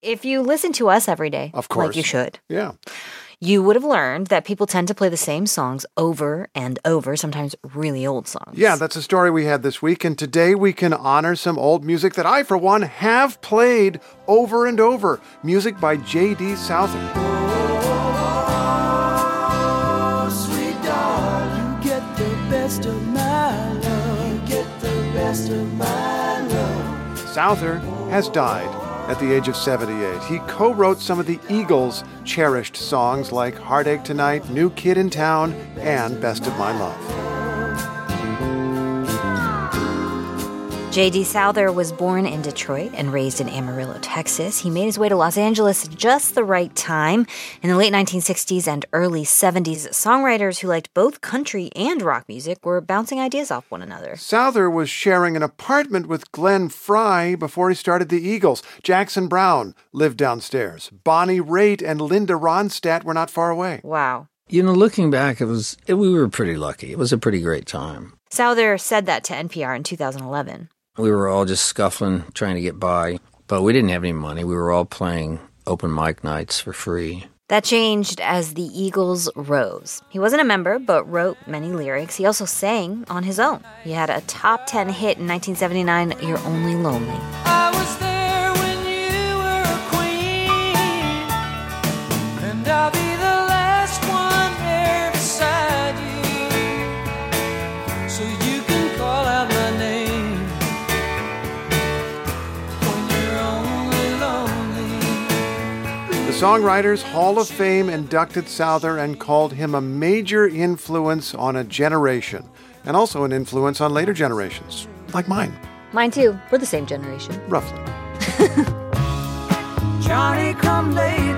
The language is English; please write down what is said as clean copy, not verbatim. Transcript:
If you listen to us every day, of course, like you should, yeah, you would have learned that people tend to play the same songs over and over, sometimes really old songs. Yeah, that's a story we had this week, and today we can honor some old music that I, for one, have played over and over. Music by J.D. Souther. Oh, sweet darling, you get the best of my love. You get the best of my love. Souther has died at the age of 78. He co-wrote some of the Eagles' cherished songs like Heartache Tonight, New Kid in Town, and Best of My Love. J.D. Souther was born in Detroit and raised in Amarillo, Texas. He made his way to Los Angeles at just the right time. In the late 1960s and early 70s, songwriters who liked both country and rock music were bouncing ideas off one another. Souther was sharing an apartment with Glenn Frey before he started the Eagles. Jackson Browne lived downstairs. Bonnie Raitt and Linda Ronstadt were not far away. Wow. Looking back, we were pretty lucky. It was a pretty great time. Souther said that to NPR in 2011. We were all just scuffling, trying to get by, but we didn't have any money. We were all playing open mic nights for free. That changed as the Eagles rose. He wasn't a member, but wrote many lyrics. He also sang on his own. He had a top 10 hit in 1979, You're Only Lonely. I was there when you were a queen, and I'll be the last one there beside you, so you can call out my name. The Songwriters Hall of Fame inducted Souther and called him a major influence on a generation, and also an influence on later generations, like mine. Mine too. We're the same generation. Roughly. Johnny come late